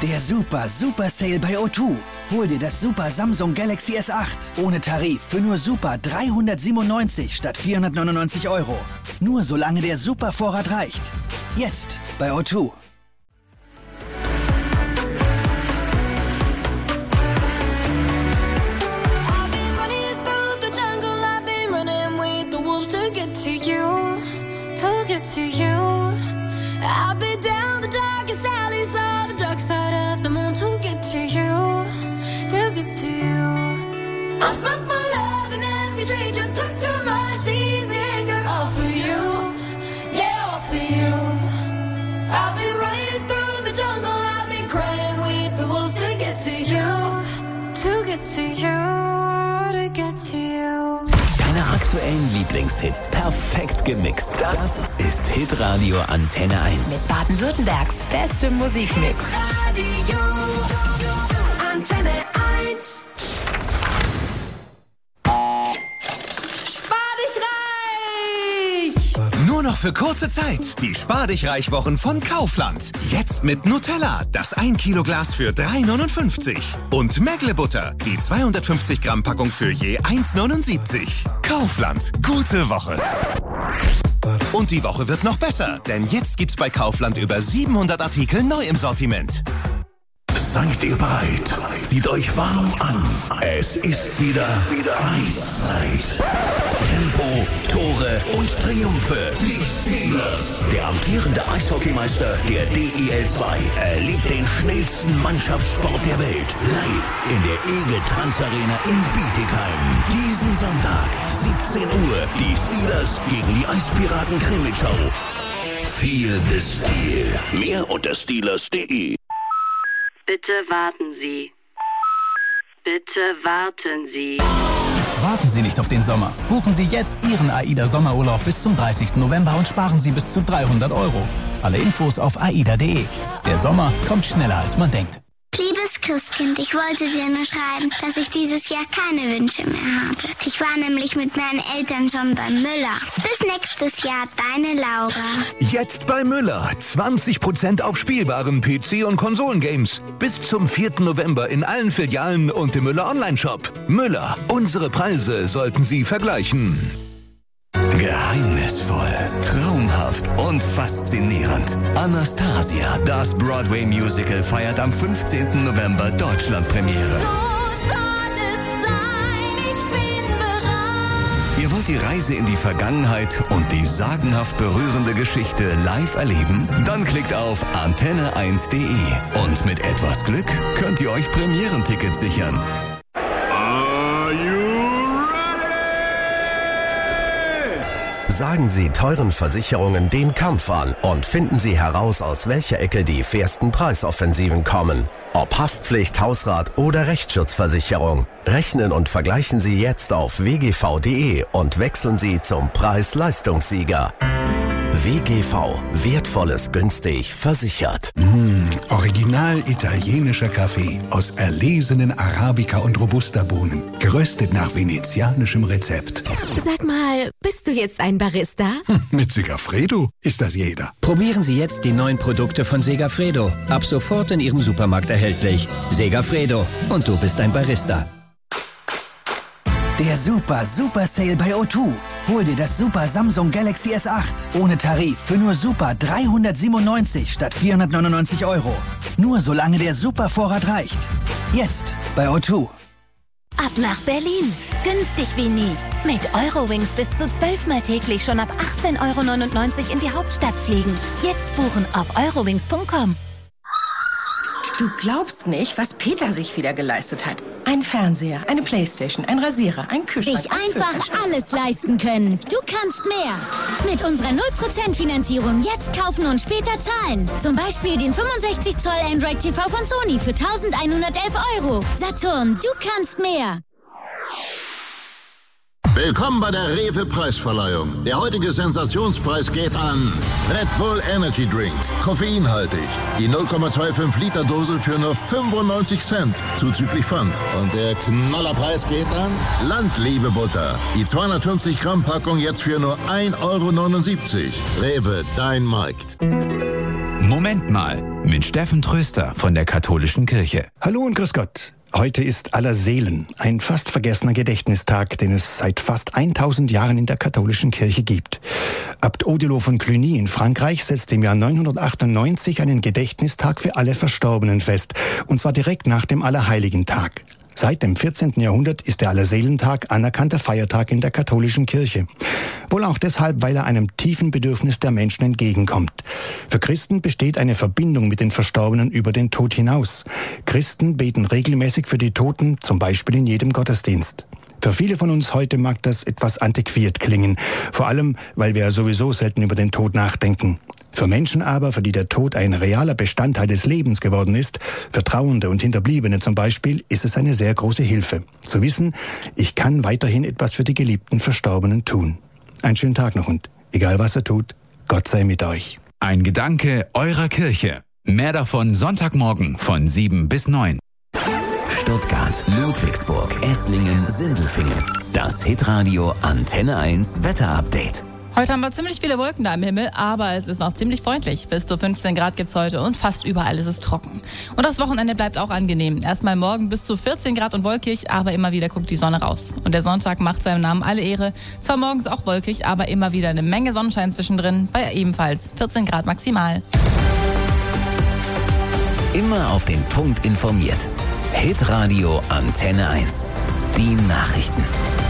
Der Super Sale bei O2. Hol dir das Super Samsung Galaxy S8 ohne Tarif für nur Super 397 statt 499 €. Nur solange der Super-Vorrat reicht. Jetzt bei O2. I've been down the darkest alleys of the dark side of the moon to get to you, to get to you. I fought for love and every stranger took too much easy anger. All for you, yeah, all for you. I've been running through the jungle, I've been crying with the wolves to get to you, to get to you, to get to you. Deine aktuellen Lieblingshits perfekt gemixt. Das ist Hitradio Antenne 1. Mit Baden-Württembergs bestem Musikmix. Radio Antenne 1. Spar dich reich! Nur noch für kurze Zeit. Die Spar dich reich Wochen von Kaufland. Jetzt mit Nutella. Das 1 Kilo Glas für 3,59. Und Megle-Butter. Die 250 Gramm Packung für je 1,79. Kaufland. Gute Woche. Und die Woche wird noch besser. Denn jetzt gibt's bei Kaufland über 700 Artikel neu im Sortiment. Seid ihr bereit? Zieht euch warm an. Es ist wieder Eiszeit. Tempo, Tore und Triumphe. Die Steelers. Der amtierende Eishockeymeister der DEL 2 erlebt den schnellsten Mannschaftssport der Welt. Live in der Egeltrans Arena in Bietigheim. Diesen Sonntag, 17 Uhr, die Steelers gegen die Eispiraten Krimitschau. Feel the Steel. Mehr unter steelers.de. Bitte warten Sie. Bitte warten Sie. Warten Sie nicht auf den Sommer. Buchen Sie jetzt Ihren AIDA-Sommerurlaub bis zum 30. November und sparen Sie bis zu 300 €. Alle Infos auf aida.de. Der Sommer kommt schneller, als man denkt. Liebes Christkind, ich wollte dir nur schreiben, dass ich dieses Jahr keine Wünsche mehr habe. Ich war nämlich mit meinen Eltern schon beim Müller. Bis nächstes Jahr, deine Laura. Jetzt bei Müller. 20% auf spielbaren PC- und Konsolengames. Bis zum 4. November in allen Filialen und im Müller Online-Shop. Müller, unsere Preise sollten Sie vergleichen. Geheimnisvoll, traumhaft und faszinierend. Anastasia, das Broadway-Musical, feiert am 15. November Deutschlandpremiere. Ihr wollt die Reise in die Vergangenheit und die sagenhaft berührende Geschichte live erleben? Dann klickt auf antenne1.de und mit etwas Glück könnt ihr euch Premierentickets sichern. Sagen Sie teuren Versicherungen den Kampf an und finden Sie heraus, aus welcher Ecke die fairsten Preisoffensiven kommen. Ob Haftpflicht, Hausrat oder Rechtsschutzversicherung. Rechnen und vergleichen Sie jetzt auf wgv.de und wechseln Sie zum Preis-Leistungssieger. WGV. Wertvolles günstig versichert. Original italienischer Kaffee aus erlesenen Arabica und Robusta-Bohnen. Geröstet nach venezianischem Rezept. Sag mal, bist du jetzt ein Barista? Mit Segafredo ist das jeder. Probieren Sie jetzt die neuen Produkte von Segafredo. Ab sofort in Ihrem Supermarkt erhältlich. Segafredo. Und du bist ein Barista. Der Super Sale bei O2. Hol dir das Super Samsung Galaxy S8 ohne Tarif für nur Super 397 statt 499 €. Nur solange der Super-Vorrat reicht. Jetzt bei O2. Ab nach Berlin. Günstig wie nie. Mit Eurowings bis zu 12-mal täglich schon ab 18,99 € in die Hauptstadt fliegen. Jetzt buchen auf eurowings.com. Du glaubst nicht, was Peter sich wieder geleistet hat. Ein Fernseher, eine Playstation, ein Rasierer, ein Kühlschrank. Sich einfach alles leisten können. Du kannst mehr. Mit unserer 0% Finanzierung jetzt kaufen und später zahlen. Zum Beispiel den 65 Zoll Android TV von Sony für 1.111 €. Saturn, du kannst mehr. Willkommen bei der Rewe-Preisverleihung. Der heutige Sensationspreis geht an Red Bull Energy Drink. Koffeinhaltig. Die 0,25 Liter Dose für nur 95 Cent, zuzüglich Pfand. Und der Knallerpreis geht an Landliebe Butter. Die 250 Gramm Packung jetzt für nur 1,79 €. Rewe, dein Markt. Moment. Moment mal mit Steffen Tröster von der Katholischen Kirche. Hallo und grüß Gott. Heute ist Allerseelen, ein fast vergessener Gedächtnistag, den es seit fast 1000 Jahren in der katholischen Kirche gibt. Abt Odilo von Cluny in Frankreich setzte im Jahr 998 einen Gedächtnistag für alle Verstorbenen fest, und zwar direkt nach dem Allerheiligentag. Seit dem 14. Jahrhundert ist der Allerseelentag anerkannter Feiertag in der katholischen Kirche. Wohl auch deshalb, weil er einem tiefen Bedürfnis der Menschen entgegenkommt. Für Christen besteht eine Verbindung mit den Verstorbenen über den Tod hinaus. Christen beten regelmäßig für die Toten, zum Beispiel in jedem Gottesdienst. Für viele von uns heute mag das etwas antiquiert klingen, vor allem, weil wir ja sowieso selten über den Tod nachdenken. Für Menschen aber, für die der Tod ein realer Bestandteil des Lebens geworden ist, für Trauernde und Hinterbliebene zum Beispiel, ist es eine sehr große Hilfe, zu wissen, ich kann weiterhin etwas für die geliebten Verstorbenen tun. Einen schönen Tag noch und, egal was er tut, Gott sei mit euch. Ein Gedanke eurer Kirche. Mehr davon Sonntagmorgen von 7 bis 9. Stuttgart, Ludwigsburg, Esslingen, Sindelfingen. Das Hitradio Antenne 1 Wetterupdate. Heute haben wir ziemlich viele Wolken da im Himmel, aber es ist noch ziemlich freundlich. Bis zu 15 Grad gibt's heute und fast überall ist es trocken. Und das Wochenende bleibt auch angenehm. Erstmal morgen bis zu 14 Grad und wolkig, aber immer wieder guckt die Sonne raus. Und der Sonntag macht seinem Namen alle Ehre. Zwar morgens auch wolkig, aber immer wieder eine Menge Sonnenschein zwischendrin, bei ebenfalls 14 Grad maximal. Immer auf den Punkt informiert. Hitradio Antenne 1. Die Nachrichten.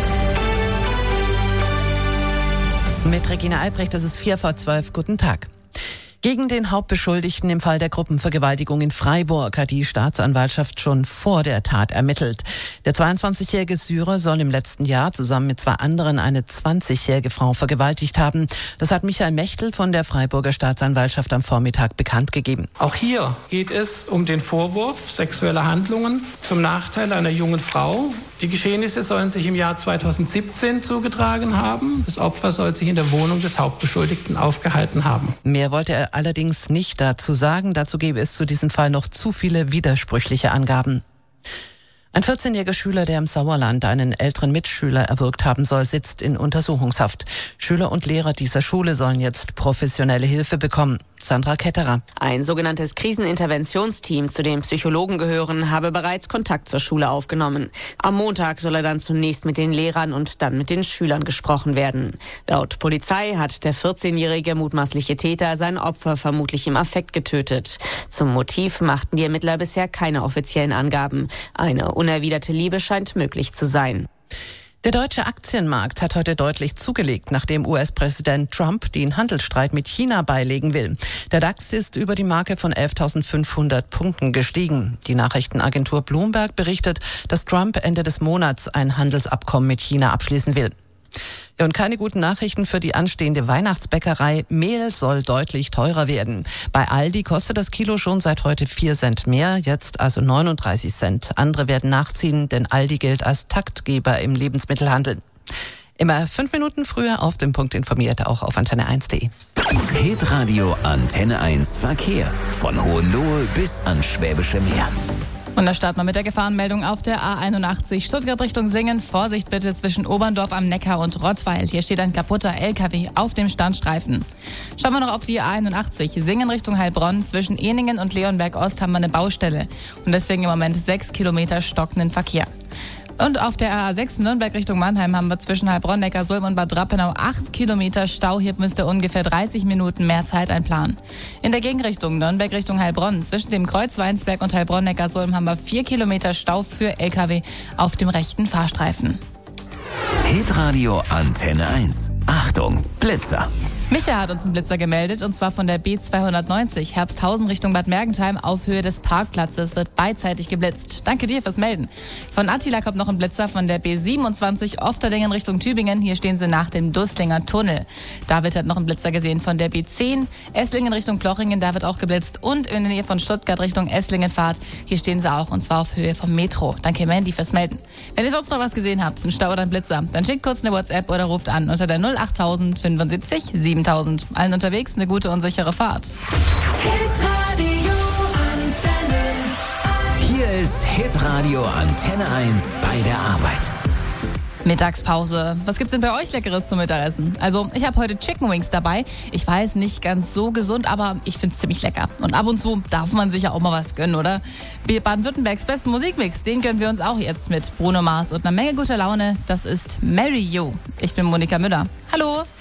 Mit Regina Albrecht, das ist 11:04. Guten Tag. Gegen den Hauptbeschuldigten im Fall der Gruppenvergewaltigung in Freiburg hat die Staatsanwaltschaft schon vor der Tat ermittelt. Der 22-jährige Syrer soll im letzten Jahr zusammen mit 2 anderen eine 20-jährige Frau vergewaltigt haben. Das hat Michael Mechtel von der Freiburger Staatsanwaltschaft am Vormittag bekannt gegeben. Auch hier geht es um den Vorwurf sexueller Handlungen zum Nachteil einer jungen Frau. Die Geschehnisse sollen sich im Jahr 2017 zugetragen haben. Das Opfer soll sich in der Wohnung des Hauptbeschuldigten aufgehalten haben. Mehr wollte er allerdings nicht dazu sagen. Dazu gäbe es zu diesem Fall noch zu viele widersprüchliche Angaben. Ein 14-jähriger Schüler, der im Sauerland einen älteren Mitschüler erwürgt haben soll, sitzt in Untersuchungshaft. Schüler und Lehrer dieser Schule sollen jetzt professionelle Hilfe bekommen. Sandra Ketterer. Ein sogenanntes Kriseninterventionsteam, zu dem Psychologen gehören, habe bereits Kontakt zur Schule aufgenommen. Am Montag soll er dann zunächst mit den Lehrern und dann mit den Schülern gesprochen werden. Laut Polizei hat der 14-jährige mutmaßliche Täter sein Opfer vermutlich im Affekt getötet. Zum Motiv machten die Ermittler bisher keine offiziellen Angaben. Eine unerwiderte Liebe scheint möglich zu sein. Der deutsche Aktienmarkt hat heute deutlich zugelegt, nachdem US-Präsident Trump den Handelsstreit mit China beilegen will. Der DAX ist über die Marke von 11.500 Punkten gestiegen. Die Nachrichtenagentur Bloomberg berichtet, dass Trump Ende des Monats ein Handelsabkommen mit China abschließen will. Ja, und keine guten Nachrichten für die anstehende Weihnachtsbäckerei. Mehl soll deutlich teurer werden. Bei Aldi kostet das Kilo schon seit heute 4 Cent mehr, jetzt also 39 Cent. Andere werden nachziehen, denn Aldi gilt als Taktgeber im Lebensmittelhandel. Immer 5 Minuten früher auf den Punkt informiert, auch auf antenne1.de. Hitradio Antenne 1 Verkehr. Von Hohenlohe bis ans Schwäbische Meer. Und da starten wir mit der Gefahrenmeldung auf der A81 Stuttgart Richtung Singen. Vorsicht bitte zwischen Oberndorf am Neckar und Rottweil. Hier steht ein kaputter LKW auf dem Standstreifen. Schauen wir noch auf die A81 Singen Richtung Heilbronn. Zwischen Ehningen und Leonberg Ost haben wir eine Baustelle. Und deswegen im Moment 6 Kilometer stockenden Verkehr. Und auf der A6 Nürnberg Richtung Mannheim haben wir zwischen Heilbronn, Neckarsulm und Bad Rappenau 8 Kilometer Stau. Hier müsste ungefähr 30 Minuten mehr Zeit einplanen. In der Gegenrichtung Nürnberg Richtung Heilbronn. Zwischen dem Kreuz Weinsberg und Heilbronn, Neckarsulm haben wir 4 Kilometer Stau für LKW auf dem rechten Fahrstreifen. Hitradio Antenne 1. Achtung, Blitzer. Micha hat uns einen Blitzer gemeldet, und zwar von der B290 Herbsthausen Richtung Bad Mergentheim auf Höhe des Parkplatzes. Wird beidseitig geblitzt. Danke dir fürs Melden. Von Attila kommt noch ein Blitzer von der B27 Ofterdingen Richtung Tübingen. Hier stehen sie nach dem Dustlinger Tunnel. David hat noch einen Blitzer gesehen von der B10 Esslingen Richtung Plochingen. Da wird auch geblitzt. Und in der Nähe von Stuttgart Richtung Esslingen Fahrt. Hier stehen sie auch, und zwar auf Höhe vom Metro. Danke Mandy fürs Melden. Wenn ihr sonst noch was gesehen habt, einen Stau oder einen Blitzer, dann schickt kurz eine WhatsApp oder ruft an unter der 08000 75 7000. Allen unterwegs eine gute und sichere Fahrt. Hier ist Hitradio Antenne 1 bei der Arbeit. Mittagspause. Was gibt's denn bei euch Leckeres zum Mittagessen? Also, ich habe heute Chicken Wings dabei. Ich weiß, nicht ganz so gesund, aber ich find's ziemlich lecker. Und ab und zu darf man sich ja auch mal was gönnen, oder? Baden-Württembergs besten Musikmix, den gönnen wir uns auch jetzt mit Bruno Mars und einer Menge guter Laune. Das ist Marry You. Ich bin Monika Müller. Hallo!